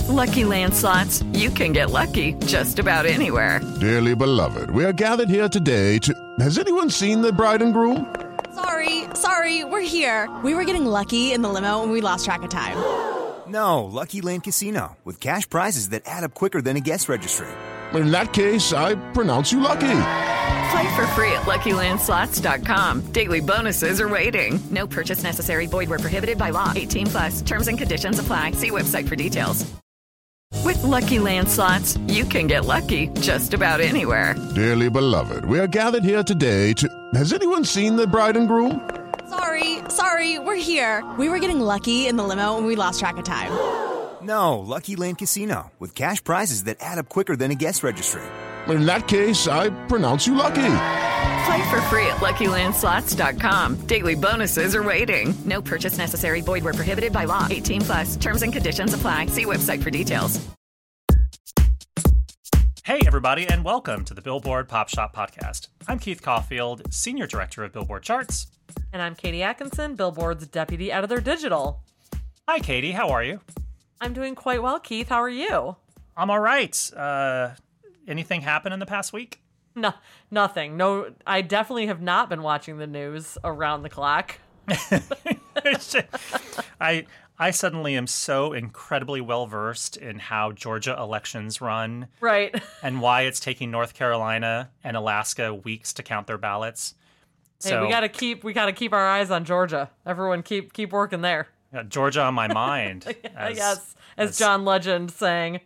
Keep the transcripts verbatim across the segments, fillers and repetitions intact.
With Lucky Land Slots, you can get lucky just about anywhere. Dearly beloved, we are gathered here today to... Has anyone seen the bride and groom? Sorry, sorry, we're here. We were getting lucky in the limo and we lost track of time. No, Lucky Land Casino, with cash prizes that add up quicker than a guest registry. In that case, I pronounce you lucky. Play for free at Lucky Land Slots dot com. Daily bonuses are waiting. No purchase necessary. Void where prohibited by law. eighteen plus. Terms and conditions apply. See website for details. With Lucky Land Slots, you can get lucky just about anywhere. Dearly beloved, we are gathered here today to... Has anyone seen the bride and groom? Sorry, sorry, we're here. We were getting lucky in the limo and we lost track of time. No, Lucky Land Casino, with cash prizes that add up quicker than a guest registry. In that case, I pronounce you lucky. Play for free at Lucky Land Slots dot com. Daily bonuses are waiting. No purchase necessary. Void where prohibited by law. eighteen plus. Terms and conditions apply. See website for details. Hey, everybody, and welcome to the Billboard Pop Shop Podcast. I'm Keith Caulfield, Senior Director of Billboard Charts. And I'm Katie Atkinson, Billboard's Deputy Editor Digital. Hi, Katie. How are you? I'm doing quite well, Keith. How are you? I'm all right. Uh, anything happen in the past week? No, nothing. No, I definitely have not been watching the news around the clock. I I suddenly am so incredibly well versed in how Georgia elections run, right? And why it's taking North Carolina and Alaska weeks to count their ballots. Hey, so, we gotta keep we gotta keep our eyes on Georgia. Everyone, keep keep working there. Got Georgia on my mind. as, yes, as, as John Legend sang.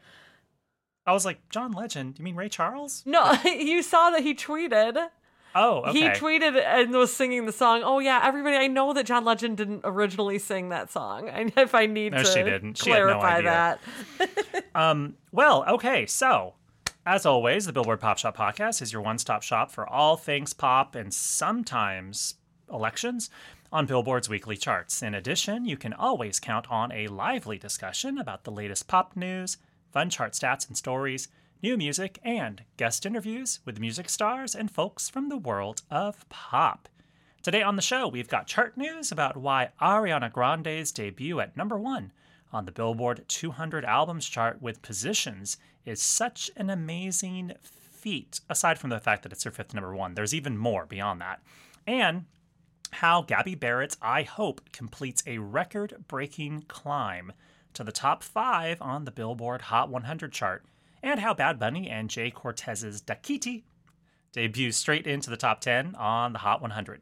I was like, John Legend? You mean Ray Charles? No, you saw that he tweeted. Oh, okay. He tweeted and was singing the song. Oh, yeah, everybody, I know that John Legend didn't originally sing that song. And if I need no, to she didn't. She clarify had no idea. that. um, well, okay, so as always, the Billboard Pop Shop Podcast is your one-stop shop for all things pop and sometimes elections on Billboard's weekly charts. In addition, you can always count on a lively discussion about the latest pop news, fun chart stats and stories, new music, and guest interviews with music stars and folks from the world of pop. Today on the show, we've got chart news about why Ariana Grande's debut at number one on the Billboard two hundred Albums chart with Positions is such an amazing feat, aside from the fact that it's her fifth number one. There's even more beyond that. And how Gabby Barrett's I Hope completes a record-breaking climb to the top five on the Billboard Hot one hundred chart, and how Bad Bunny and Jay Cortez's Dakiti debut straight into the top ten on the Hot one hundred.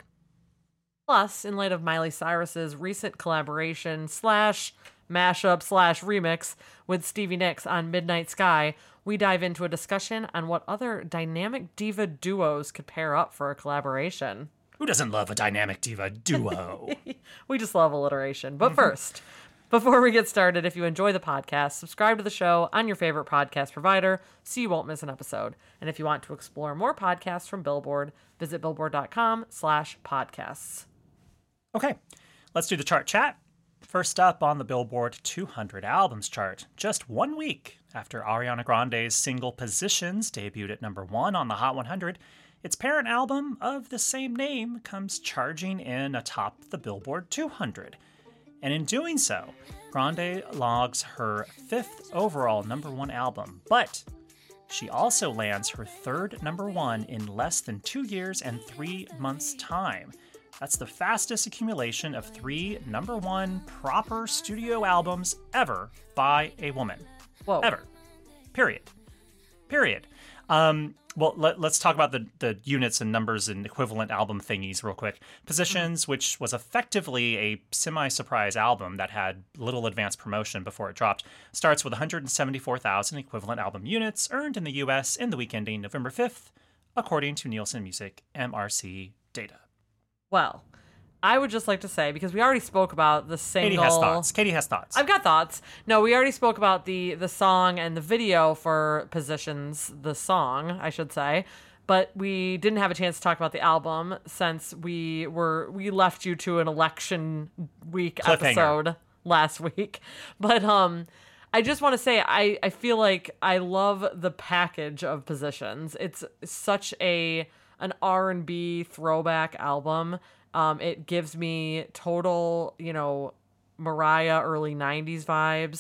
Plus, in light of Miley Cyrus's recent collaboration slash mashup slash remix with Stevie Nicks on Midnight Sky, we dive into a discussion on what other dynamic diva duos could pair up for a collaboration. Who doesn't love a dynamic diva duo? We just love alliteration. But first, before we get started, if you enjoy the podcast, subscribe to the show on your favorite podcast provider so you won't miss an episode. And if you want to explore more podcasts from Billboard, visit billboard.com slash podcasts. Okay, let's do the chart chat. First up on the Billboard two hundred Albums chart, just one week after Ariana Grande's single Positions debuted at number one on the Hot one hundred, its parent album of the same name comes charging in atop the Billboard two hundred. And in doing so, Grande logs her fifth overall number one album, but she also lands her third number one in less than two years and three months' time. That's the fastest accumulation of three number one proper studio albums ever by a woman. Whoa. Ever. Period. Period. Um, well, let, let's talk about the, the units and numbers and equivalent album thingies real quick. Positions, mm-hmm. which was effectively a semi-surprise album that had little advanced promotion before it dropped, starts with one hundred seventy-four thousand equivalent album units earned in the U S in the week ending November fifth, according to Nielsen Music M R C data. Well, I would just like to say, because we already spoke about the single... Katie has thoughts. Katie has thoughts. I've got thoughts. No, we already spoke about the, the song and the video for Positions, the song, I should say. But we didn't have a chance to talk about the album since we were we left you to an election week episode last week. But um, I just want to say, I, I feel like I love the package of Positions. It's such a an R and B throwback album. Um, it gives me total, you know, Mariah early nineties vibes.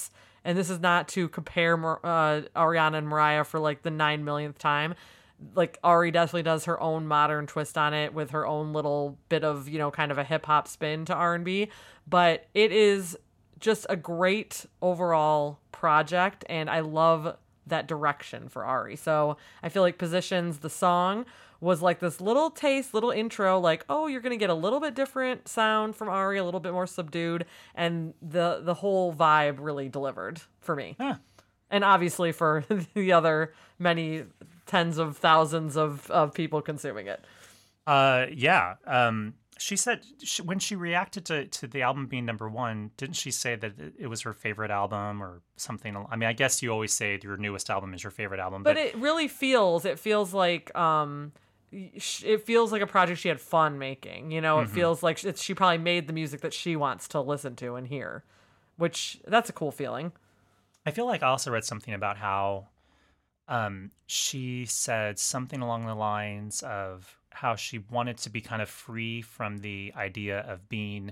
and this is not to compare uh, Ariana and Mariah for like the nine millionth time. Like Ari definitely does her own modern twist on it with her own little bit of, you know, kind of a hip hop spin to R and B, but it is just a great overall project, and I love that direction for Ari. So I feel like Positions, the song, was like this little taste, little intro, like, oh, you're gonna get a little bit different sound from Ari, a little bit more subdued, and the the whole vibe really delivered for me. Huh. And obviously for the other many tens of thousands of, of people consuming it. Uh, yeah. Um, she said she, when she reacted to, to the album being number one, didn't she say that it, it was her favorite album or something? I mean, I guess you always say your newest album is your favorite album. But, but it really feels, it feels like, um, it feels like a project she had fun making. You know, it Mm-hmm. feels like it's, she probably made the music that she wants to listen to and hear, which that's a cool feeling. I feel like I also read something about how um, she said something along the lines of how she wanted to be kind of free from the idea of being,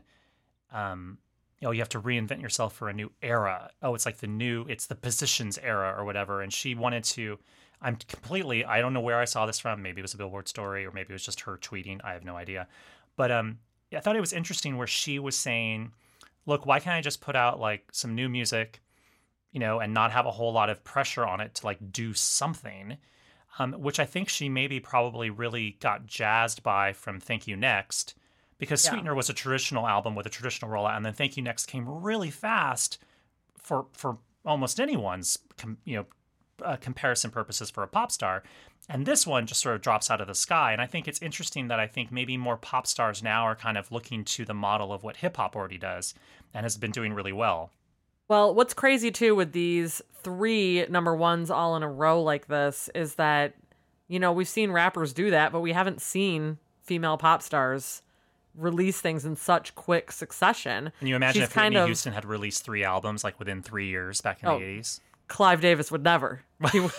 um, you know, you have to reinvent yourself for a new era. Oh, it's like the new, it's the Positions era or whatever. And she wanted to, I'm completely, I don't know where I saw this from. Maybe it was a Billboard story or maybe it was just her tweeting. I have no idea. But um, I thought it was interesting where she was saying, look, why can't I just put out like some new music, you know, and not have a whole lot of pressure on it to like do something, um, which I think she maybe probably really got jazzed by from Thank You Next, because Yeah. Sweetener was a traditional album with a traditional rollout, and then Thank You Next came really fast for for almost anyone's com- you know uh, comparison purposes for a pop star, and this one just sort of drops out of the sky. And I think it's interesting that I think maybe more pop stars now are kind of looking to the model of what hip hop already does and has been doing really well. Well, what's crazy too with these three number ones all in a row like this is that, you know, we've seen rappers do that, but we haven't seen female pop stars release things in such quick succession. Can you imagine She's if Whitney kind of, Houston had released three albums like within three years back in Oh. the eighties? Clive Davis would never. He, w-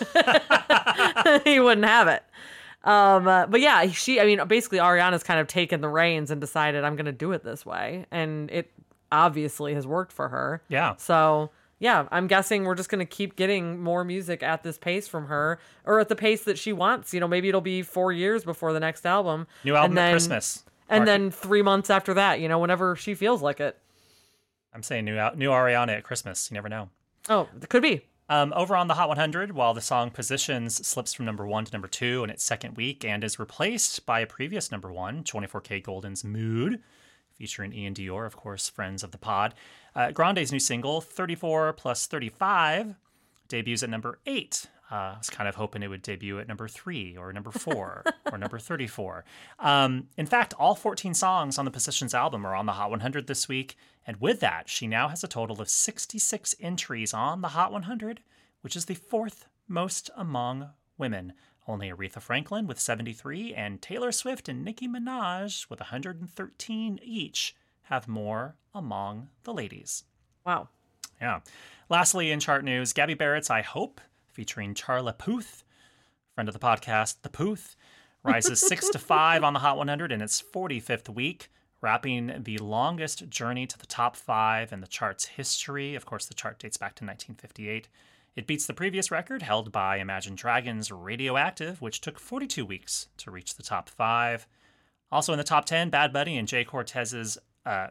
he wouldn't have it. Um, uh, but yeah, she, I mean, basically Ariana's kind of taken the reins and decided I'm going to do it this way. And it obviously has worked for her. Yeah. So yeah, I'm guessing we're just going to keep getting more music at this pace from her, or at the pace that she wants. You know, maybe it'll be four years before the next album. New album and at then, Christmas. And Mark- then three months after that, you know, whenever she feels like it. I'm saying new out- new Ariana at Christmas. You never know. Oh, it could be. Um, over on the Hot one hundred, while the song Positions slips from number one to number two in its second week and is replaced by a previous number one, twenty-four K Golden's Mood, featuring Ian Dior, of course, friends of the pod. Uh, Grande's new single, thirty-four plus thirty-five, debuts at number eight. Uh, I was kind of hoping it would debut at number three or number four or number thirty-four. Um, in fact, all fourteen songs on the Positions album are on the Hot one hundred this week. And with that, she now has a total of sixty-six entries on the Hot one hundred, which is the fourth most among women. Only Aretha Franklin with seventy-three and Taylor Swift and Nicki Minaj with one hundred thirteen each have more among the ladies. Wow. Yeah. Lastly, in chart news, Gabby Barrett's I Hope, featuring Charla Puth, friend of the podcast, The Puth, rises six to five on the Hot one hundred in its forty-fifth week, wrapping the longest journey to the top five in the chart's history. Of course, the chart dates back to nineteen fifty-eight. It beats the previous record held by Imagine Dragons' Radioactive, which took forty-two weeks to reach the top five. Also in the top ten, Bad Bunny and Jay Cortez's uh,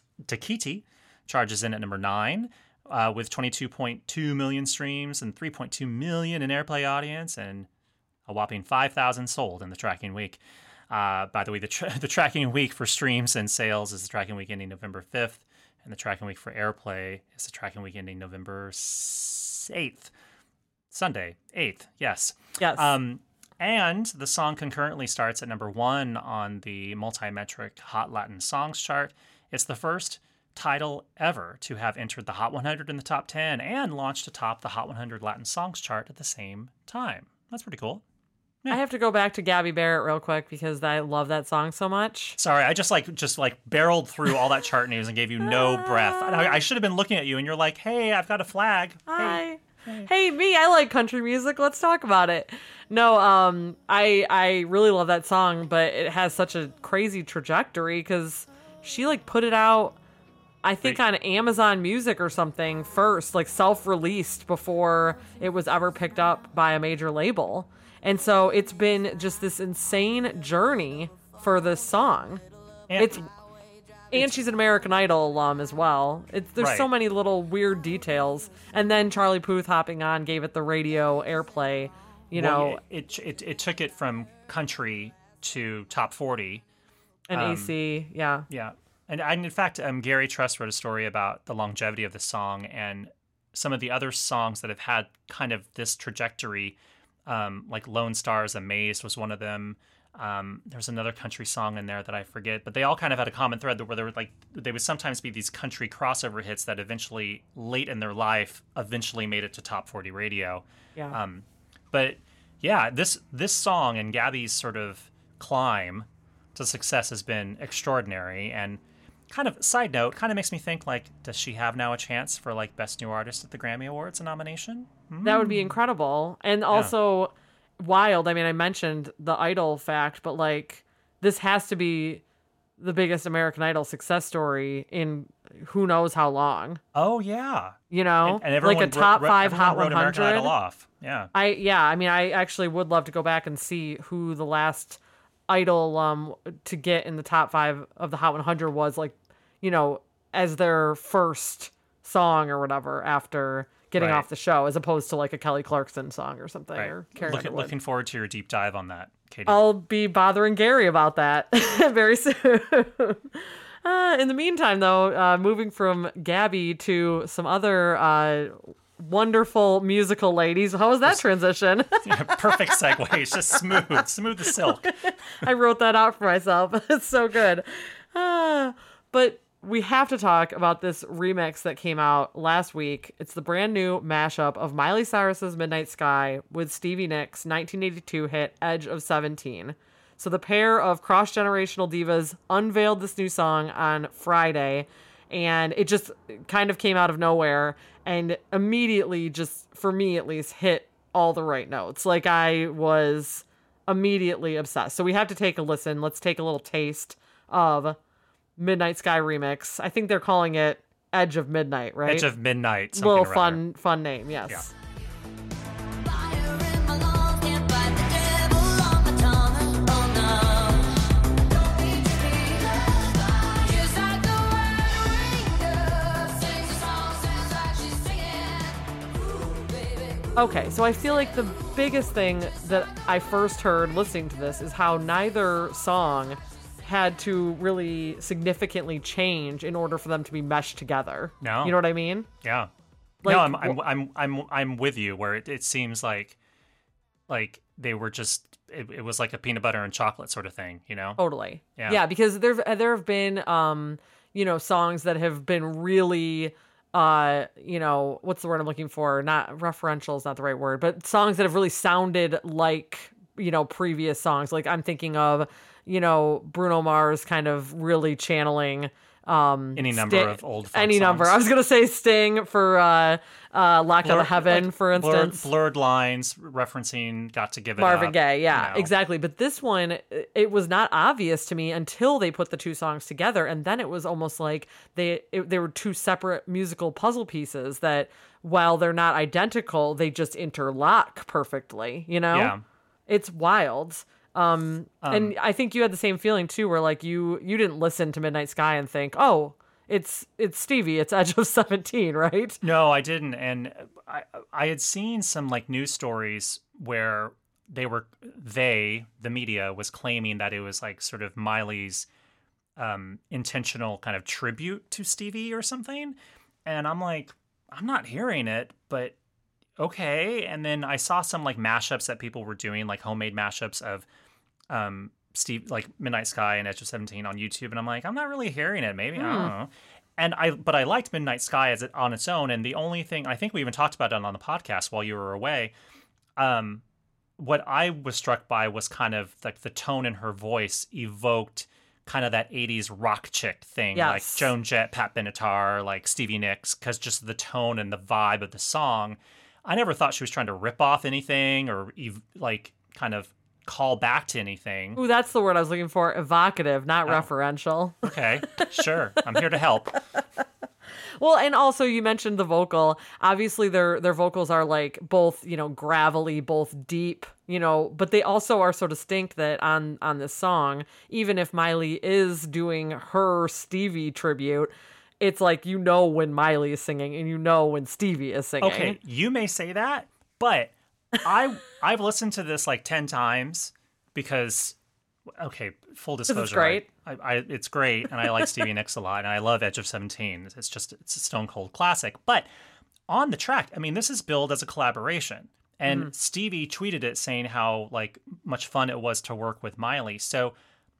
Takiti charges in at number nine, uh, with twenty-two point two million streams and three point two million in airplay audience and a whopping five thousand sold in the tracking week. Uh, by the way, the, tra- the tracking week for streams and sales is the tracking week ending November fifth, and the tracking week for airplay is the tracking week ending November eighth. Sunday, eighth, yes. Yes. Um, and the song concurrently starts at number one on the multi-metric Hot Latin Songs chart. It's the first title ever to have entered the Hot one hundred in the top ten and launched atop the Hot one hundred Latin Songs chart at the same time. That's pretty cool. I have to go back to Gabby Barrett real quick because I love that song so much. Sorry, I just like just like barreled through all that chart news and gave you no breath. I, I should have been looking at you and you're like, hey, I've got a flag. Hi. Hey. Hey, me, I like country music. Let's talk about it. No, um, I I really love that song, but it has such a crazy trajectory because she like put it out I think Wait. on Amazon Music or something first, like self-released before it was ever picked up by a major label. And so it's been just this insane journey for this song. And, It's and she's an American Idol alum as well. It's there's Right. so many little weird details. And then Charlie Puth hopping on gave it the radio airplay. You well, know, it, it it took it from country to top forty. and um, A C, yeah. Yeah, and, and in fact, um, Gary Trust wrote a story about the longevity of the song and some of the other songs that have had kind of this trajectory, um, like Lone Star's "Amazed" was one of them. Um, there's another country song in there that I forget, but they all kind of had a common thread where there were like they would sometimes be these country crossover hits that eventually, late in their life, eventually made it to top forty radio. Yeah. Um, but yeah, this this song and Gabby's sort of climb to success has been extraordinary. And kind of side note, kind of makes me think like, does she have now a chance for like Best New Artist at the Grammy Awards, a nomination? Hmm? That would be incredible. And also wild. I mean, I mentioned the Idol fact, but like this has to be the biggest American Idol success story in who knows how long. Oh yeah, You know, and, and everyone like a top wrote, five everyone Hot wrote American one hundred. Idol off. Yeah, I yeah, I mean, I actually would love to go back and see who the last Idol um to get in the top five of the Hot one hundred was, like, you know, as their first song or whatever after getting Right. off the show, as opposed to like a Kelly Clarkson song or something. right. Or Carrie Look, Underwood. looking forward to your deep dive on that, Katie. I'll be bothering Gary about that very soon. Uh, in the meantime, though, uh, moving from Gabby to some other uh, wonderful musical ladies. How was that transition? Perfect segue. It's just smooth, smooth as silk. I wrote that out for myself. It's so good. Uh, but we have to talk about this remix that came out last week. It's the brand new mashup of Miley Cyrus's Midnight Sky with Stevie Nicks' nineteen eighty-two hit Edge of seventeen. So the pair of cross-generational divas unveiled this new song on Friday, and it just kind of came out of nowhere and immediately, just for me at least, hit all the right notes. Like, I was immediately obsessed. So we have to take a listen. Let's take a little taste of Midnight Sky remix. I think they're calling it Edge of Midnight, right? Edge of Midnight. Something Little or other. fun, fun name, yes. Yeah. Okay, so I feel like the biggest thing that I first heard listening to this is how neither song had to really significantly change in order for them to be meshed together. No. You know what I mean? Yeah. Like, no, I'm I'm wh- I'm I'm I'm with you. Where it, it seems like like they were just it, it was like a peanut butter and chocolate sort of thing, you know? Totally. Yeah. Yeah, because there there have been um, you know, songs that have been really uh, you know, what's the word I'm looking for? Not referential is not the right word, but songs that have really sounded like, you know, previous songs. Like I'm thinking of, you know, Bruno Mars kind of really channeling um Any number Sti- of old folk any number. songs. I was gonna say Sting for uh uh Locked Out Blur- of Heaven, like for blurred- instance. blurred lines referencing "Got to Give It Marvin Up." Gaye, yeah, you know. exactly. But this one, it was not obvious to me until they put the two songs together, and then it was almost like they it, they were two separate musical puzzle pieces that, while they're not identical, they just interlock perfectly. You know, Yeah. it's wild. Um, and I think you had the same feeling too, where like you you didn't listen to Midnight Sky and think, oh, it's it's Stevie, it's Edge of seventeen, right? No, I didn't, and I I had seen some like news stories where they were they the media was claiming that it was like sort of Miley's um, intentional kind of tribute to Stevie or something, and I'm like, I'm not hearing it, but okay. And then I saw some like mashups that people were doing, like homemade mashups of um Steve like Midnight Sky and Edge of seventeen on YouTube, and I'm like, I'm not really hearing it. Maybe I don't know. And I, but I liked Midnight Sky as it on its own. And the only thing I think we even talked about it on the podcast while you were away. Um, what I was struck by was kind of like the tone in her voice evoked kind of that eighties rock chick thing, Yes. like Joan Jett, Pat Benatar, like Stevie Nicks, because just the tone and the vibe of the song. I never thought she was trying to rip off anything or ev- like kind of call back to anything. Ooh, that's the word I was looking for. Evocative, not referential. Okay, sure. I'm here to help. Well, and also you mentioned the vocal. Obviously, their their vocals are like both, you know, gravelly, both deep, you know, but they also are so distinct that on on this song, even if Miley is doing her Stevie tribute, it's like you know when Miley is singing and you know when Stevie is singing. Okay, you may say that, but I I've listened to this like ten times because. Okay, full disclosure. It's great. I, I, it's great, and I like Stevie Nicks a lot, and I love Edge of seventeen. It's just it's a stone cold classic. But on the track, I mean, this is billed as a collaboration, and mm-hmm. Stevie tweeted it saying how like much fun it was to work with Miley. So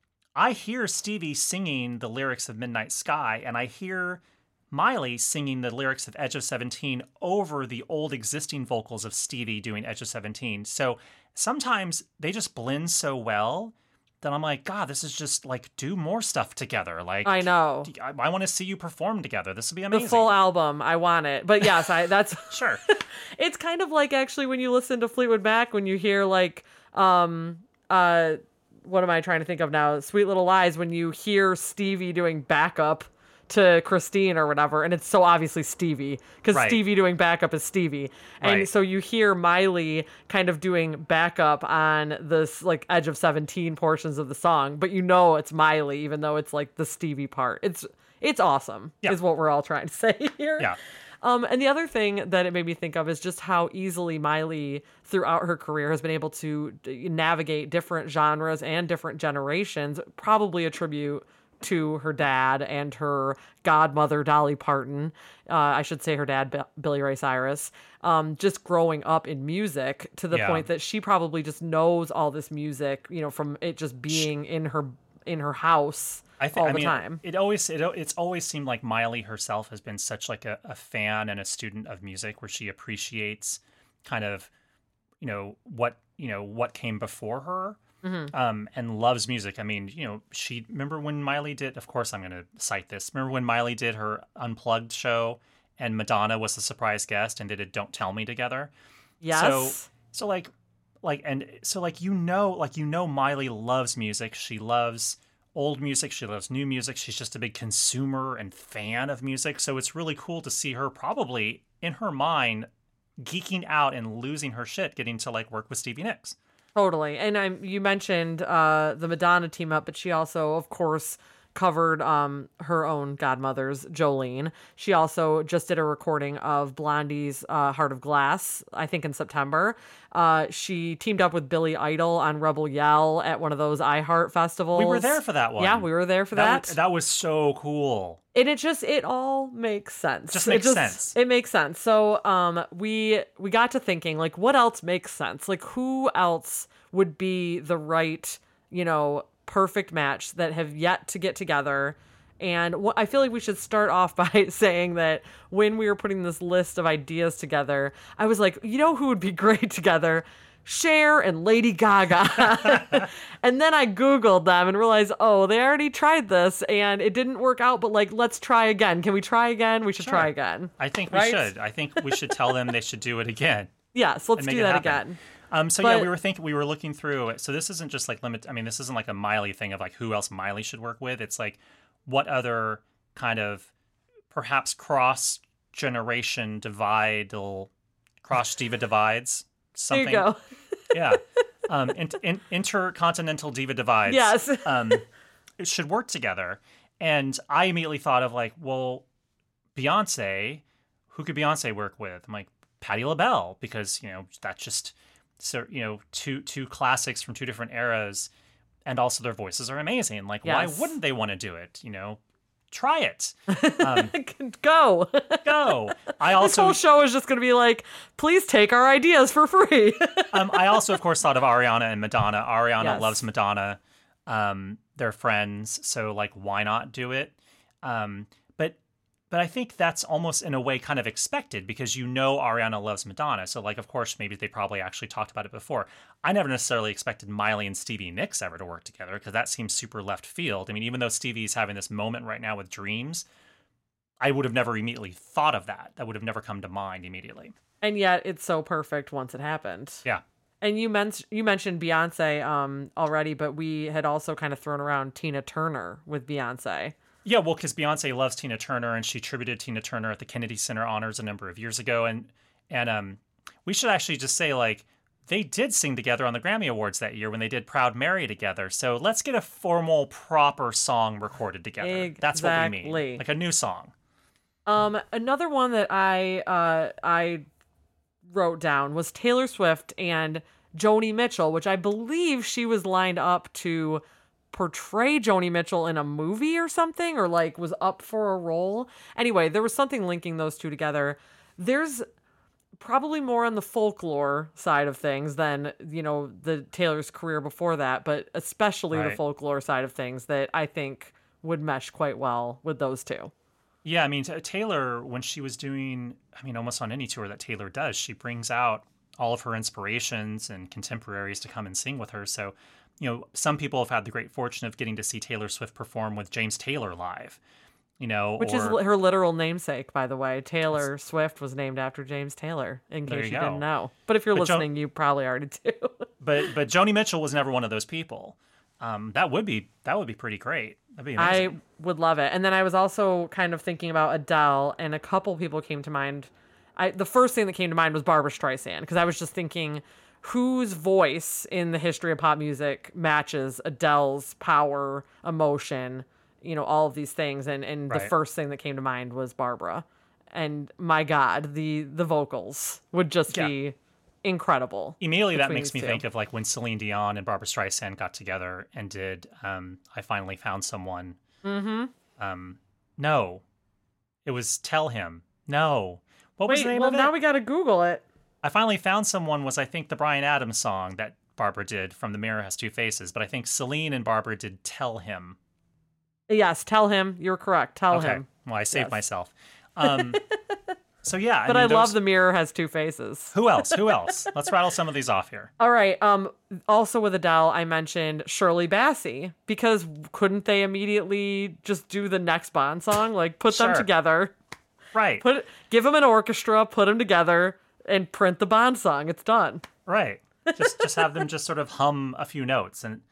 I hear Stevie singing the lyrics of Midnight Sky, and I hear Miley singing the lyrics of Edge of seventeen over the old existing vocals of Stevie doing Edge of seventeen. So sometimes they just blend so well. Then I'm like, God, this is just like do more stuff together. Like I know, I, I want to see you perform together. This would be amazing. The full album, I want it. But yes, I that's sure. It's kind of like actually when you listen to Fleetwood Mac, when you hear like, um, uh, what am I trying to think of now? Sweet Little Lies. When you hear Stevie doing backup to Christine or whatever, and it's so obviously Stevie because right. Stevie doing backup is Stevie, and right. so you hear Miley kind of doing backup on this like Edge of seventeen portions of the song, but you know it's Miley even though it's like the Stevie part. It's it's awesome yeah. is what we're all trying to say here. Yeah. Um, and the other thing that it made me think of is just how easily Miley throughout her career has been able to navigate different genres and different generations, probably a tribute to her dad and her godmother, Dolly Parton. Uh, I should say her dad, B- Billy Ray Cyrus. Um, just growing up in music to the yeah. point that she probably just knows all this music, you know, from it just being in her in her house I think, all I the mean, time. It always it, it's always seemed like Miley herself has been such like a, a fan and a student of music, where she appreciates kind of, you know, what you know what came before her. Mm-hmm. Um, and loves music. I mean, you know, she remember when Miley did, of course I'm going to cite this. Remember when Miley did her Unplugged show and Madonna was the surprise guest and they did Don't Tell Me together? Yes. So, so like, like, and so like, you know, like, you know, Miley loves music. She loves old music. She loves new music. She's just a big consumer and fan of music. So it's really cool to see her probably in her mind geeking out and losing her shit, getting to like work with Stevie Nicks. Totally. And I'm, you mentioned uh, the Madonna team up, but she also, of course, covered um, her own godmother's Jolene. She also just did a recording of Blondie's uh, Heart of Glass, I think in September. Uh, she teamed up with Billy Idol on Rebel Yell at one of those iHeart festivals. We were there for that one. Yeah, we were there for that. That was, that was so cool. And it just, it all makes sense. Just makes it just, sense. It makes sense. So um, we we got to thinking, like, what else makes sense? Like, who else would be the right, you know, perfect match that have yet to get together? And wh- I feel like we should start off by saying that when we were putting this list of ideas together, I was like, you know who would be great together? Cher and Lady Gaga. And then I Googled them and realized, oh, they already tried this and it didn't work out, but like, let's try again. Can we try again? We should Sure. try again. I think we right? should. I think we should tell them they should do it again. Yes, let's make do it that happen. again. Um, so But- yeah, we were thinking, we were looking through it. So this isn't just like limit. I mean, this isn't like a Miley thing of like who else Miley should work with. It's like what other kind of perhaps cross generation divide, cross diva divides. Something. There you go. Yeah. Um, in, in, intercontinental diva divides. Yes. um, it should work together. And I immediately thought of like, well, Beyonce, who could Beyonce work with? I'm like, Patti LaBelle, because, you know, that's just, so you know, two two classics from two different eras, and also their voices are amazing. Like, Yes. why wouldn't they want to do it? You know, try it. Um, Go. go. I This also, whole show is just going to be like, please take our ideas for free. um, I also, of course, thought of Ariana and Madonna. Ariana Yes. loves Madonna. Um, they're friends, so like, why not do it? Um, but but I think that's almost in a way kind of expected because you know Ariana loves Madonna. So like, of course, maybe they probably actually talked about it before. I never necessarily expected Miley and Stevie Nicks ever to work together because that seems super left field. I mean, even though Stevie's having this moment right now with Dreams, I would have never immediately thought of that. That would have never come to mind immediately. And yet it's so perfect once it happened. Yeah. And you, men- you mentioned Beyonce um, already, but we had also kind of thrown around Tina Turner with Beyonce. Yeah, well, because Beyonce loves Tina Turner, and she tributed Tina Turner at the Kennedy Center Honors a number of years ago. And and um, we should actually just say, like, they did sing together on the Grammy Awards that year when they did Proud Mary together. So let's get a formal, proper song recorded together. Exactly. That's what we mean. Like a new song. Um, another one that I uh I wrote down was Taylor Swift and Joni Mitchell, which I believe she was lined up to portray Joni Mitchell in a movie or something, or like was up for a role. Anyway, there was something linking those two together. There's probably more on the folklore side of things than, you know, the Taylor's career before that, but especially Right. the folklore side of things that I think would mesh quite well with those two. Yeah, I mean, t- Taylor, when she was doing, I mean, almost on any tour that Taylor does, she brings out all of her inspirations and contemporaries to come and sing with her. So, you know, some people have had the great fortune of getting to see Taylor Swift perform with James Taylor live, you know. Which or, is li- her literal namesake, by the way. Taylor Swift was named after James Taylor, in There case you you go. didn't know. But if you're But Jo- listening, you probably already do. But but Joni Mitchell was never one of those people. Um, that would be that would be pretty great. That'd be amazing. I would love it. And then I was also kind of thinking about Adele, and a couple people came to mind. I the first thing that came to mind was Barbra Streisand, because I was just thinking, whose voice in the history of pop music matches Adele's power, emotion, you know, all of these things. And, and the Right. first thing that came to mind was Barbara. And my God, the the vocals would just Yeah. be incredible. Immediately, that between makes me these two. think of like when Celine Dion and Barbra Streisand got together and did um, "I Finally Found Someone." Mm-hmm. Um, no, it was "Tell Him." No, what was Wait, the name well, of it? now we got to Google it. I Finally Found Someone was, I think, the Bryan Adams song that Barbara did from The Mirror Has Two Faces. But I think Celine and Barbara did "Tell Him." Yes, tell him. You're correct. Tell Okay, him. well, I saved Yes. myself. Um, so yeah, But I, I, mean, those- love The Mirror Has Two Faces. Who else? Who else? Let's rattle some of these off here. All right. Um. Also with Adele, I mentioned Shirley Bassey, because couldn't they immediately just do the next Bond song? Like put them Sure. together, Right, put give them an orchestra, put them together, and print the Bond song. It's done. right. Just just have them just sort of hum a few notes and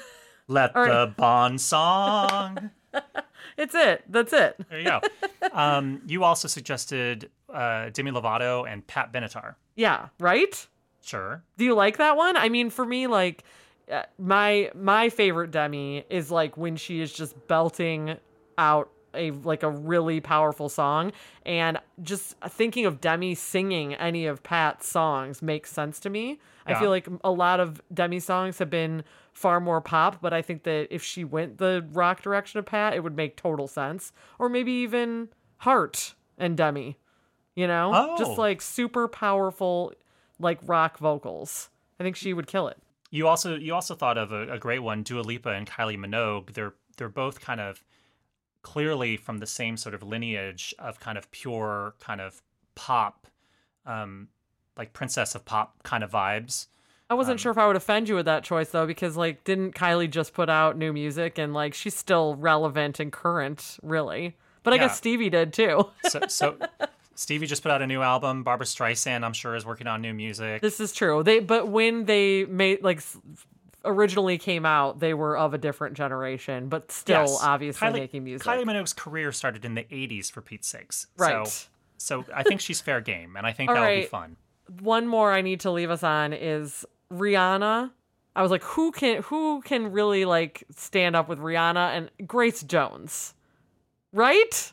let All right. the Bond song. It's it. That's it. There you go. Um, you also suggested uh, Demi Lovato and Pat Benatar. Yeah. Right. Sure. Do you like that one? I mean, for me, like uh, my my favorite Demi is like when she is just belting out a like a really powerful song, and just thinking of Demi singing any of Pat's songs makes sense to me. I Yeah. feel like a lot of Demi songs have been far more pop, but I think that if she went the rock direction of Pat, it would make total sense. Or maybe even Heart and Demi, you know? Oh. Just like super powerful like rock vocals. I think she would kill it. You also you also thought of a, a great one, Dua Lipa and Kylie Minogue. They're they're both kind of clearly from the same sort of lineage of kind of pure kind of pop, um, like princess of pop kind of vibes. I wasn't Um, sure if I would offend you with that choice though, because like didn't Kylie just put out new music, and like she's still relevant and current, really. But I Yeah. guess Stevie did too. So so Stevie just put out a new album. Barbra Streisand, I'm sure, is working on new music. This is true. They but when they made like s- originally came out, they were of a different generation, but still Yes. obviously Kylie- making music. Kylie Minogue's career started in the eighties, for Pete's sakes. Right. So, so I think she's fair game, and I think All that would be right. fun. One more I need to leave us on is Rihanna. I was like, who can who can really like stand up with Rihanna? And Grace Jones, right?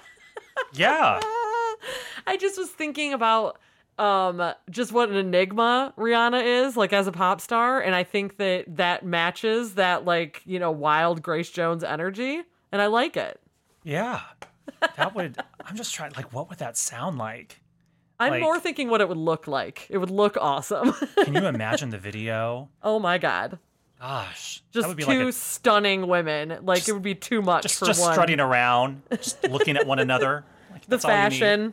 Yeah. I just was thinking about um just what an enigma Rihanna is like as a pop star, and I think that that matches that like, you know, wild Grace Jones energy, and I like it. Yeah. That would, I'm just trying, like, what would that sound like? I'm Like- more thinking what it would look like. It would look awesome. Can you imagine the video? Oh my god. Gosh. Just that would be two like a, stunning women. Like it would be too much just, for just one. strutting around, just looking at one another. Like, the that's all you need. fashion.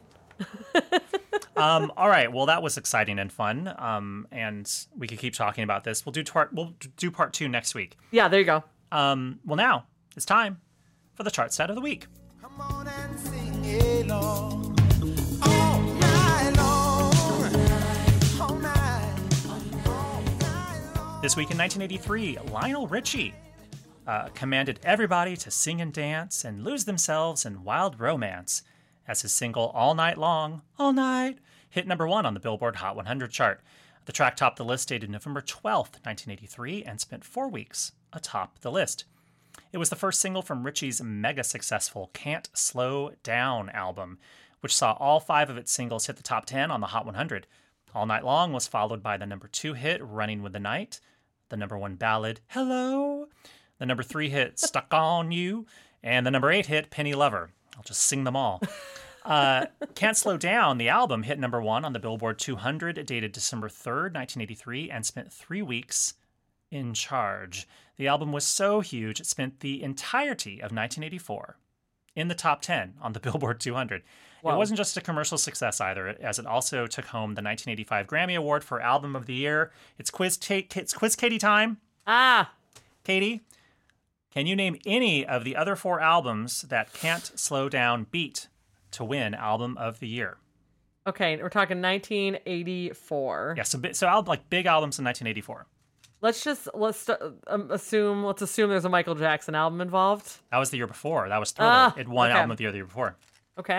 Um, all right. Well, that was exciting and fun. Um, and we could keep talking about this. We'll do part. We'll do part two next week. Yeah, there you go. Um, well, now it's time for the chart stat of the week. Come on and sing along all night long, all night, all night long. This week in nineteen eighty-three, Lionel Richie uh, commanded everybody to sing and dance and lose themselves in wild romance as his single All Night Long, All Night hit number one on the Billboard Hot one hundred chart. The track topped the list dated November twelfth, nineteen eighty-three, and spent four weeks atop the list. It was the first single from Richie's mega-successful Can't Slow Down album, which saw all five of its singles hit the top ten on the Hot one hundred. All Night Long was followed by the number two hit, Running with the Night, the number one ballad, Hello, the number three hit, Stuck on You, and the number eight hit, Penny Lover. I'll just sing them all. Uh, Can't Slow Down, the album, hit number one on the Billboard two hundred, dated December third, nineteen eighty-three, and spent three weeks in charge. The album was so huge, it spent the entirety of nineteen eighty-four in the top ten on the Billboard two hundred. Wow. It wasn't just a commercial success either, as it also took home the nineteen eighty-five Grammy Award for Album of the Year. It's quiz, ta- it's quiz Katie time. Ah. Katie, can you name any of the other four albums that Can't Slow Down beat to win Album of the Year? Okay, we're talking nineteen eighty-four. Yeah, so, so al- like big albums in nineteen eighty-four. Let's just let's um, assume let's assume there's a Michael Jackson album involved. That was the year before. That was Thriller. Ah, it won okay. Album of the Year the year before. Okay.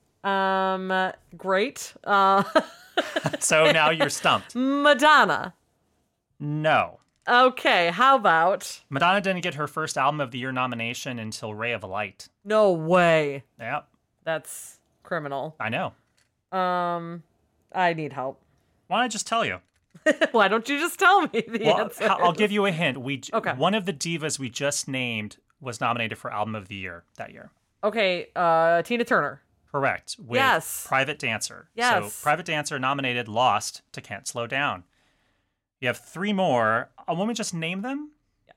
Um. uh, great. Uh. So now you're stumped. Madonna. No. Okay. How about? Madonna didn't get her first Album of the Year nomination until Ray of Light. No way. Yep. That's criminal. I know. Um. I need help. Why don't I just tell you? Why don't you just tell me the Well, answer? I'll give you a hint. We Okay. One of the divas we just named was nominated for Album of the Year that year. Okay. Uh. Tina Turner. Correct. With Yes. Private Dancer. Yes. So Private Dancer nominated, lost to Can't Slow Down. You have three more. Uh, want me to just name them?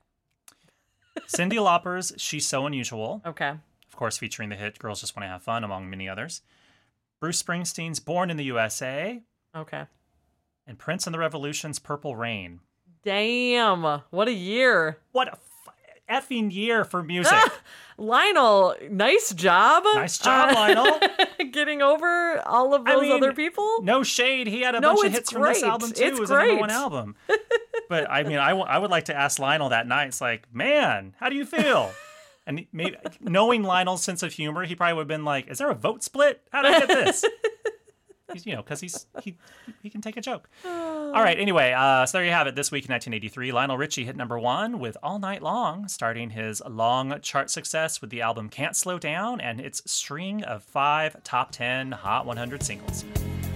Yeah. Cyndi Lauper's She's So Unusual. Okay. Of course, featuring the hit Girls Just Want to Have Fun, among many others. Bruce Springsteen's Born in the U S A. Okay. And Prince and the Revolution's Purple Rain. Damn. What a year. What a f- effing year for music. Lionel, nice job. Nice job, Uh, Lionel. Getting over all of those I mean, other people. No shade. He had a No, bunch of it's hits from this great. album, too. It's it was a number great. one album. But, I mean, I, w- I would like to ask Lionel that night. It's like, man, how do you feel? And maybe knowing Lionel's sense of humor, he probably would have been like, is there a vote split? How did I get this? He's, you know, because he's he he can take a joke. All right, anyway, uh, so there you have it. This week in nineteen eighty-three, Lionel Richie hit number one with All Night Long, starting his long chart success with the album Can't Slow Down and its string of five top ten Hot one hundred singles.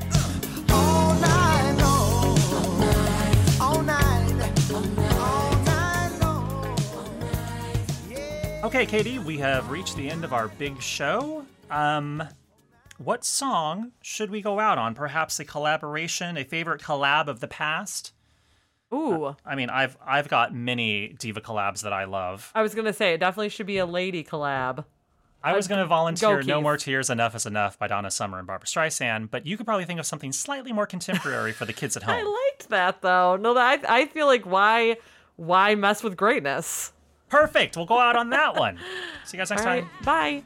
All night long, all night, all night long. Yeah. Okay, Katie, we have reached the end of our big show. Um, what song should we go out on? Perhaps a collaboration, a favorite collab of the past? Ooh. Uh, I mean, I've I've got many diva collabs that I love. I was going to say, it definitely should be a lady collab. I was going to volunteer Go, No Keith. More Tears, Enough is Enough by Donna Summer and Barbra Streisand, but you could probably think of something slightly more contemporary for the kids at home. I liked that, though. No, that I, I feel like why why mess with greatness? Perfect. We'll go out on that one. See you guys next All right, time. bye.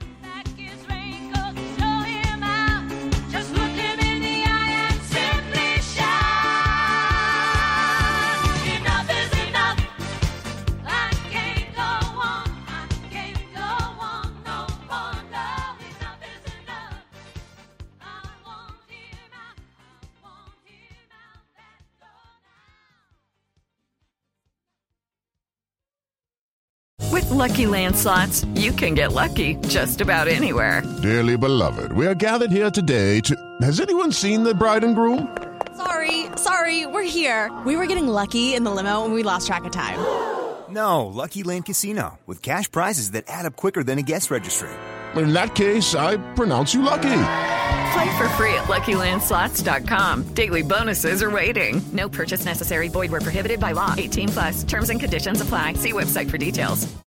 With Lucky Land Slots, you can get lucky just about anywhere. Dearly beloved, we are gathered here today to... Has anyone seen the bride and groom? Sorry, sorry, we're here. We were getting lucky in the limo and we lost track of time. No, Lucky Land Casino, with cash prizes that add up quicker than a guest registry. In that case, I pronounce you lucky. Play for free at Lucky Land Slots dot com. Daily bonuses are waiting. No purchase necessary. Void where prohibited by law. eighteen plus. Terms and conditions apply. See website for details.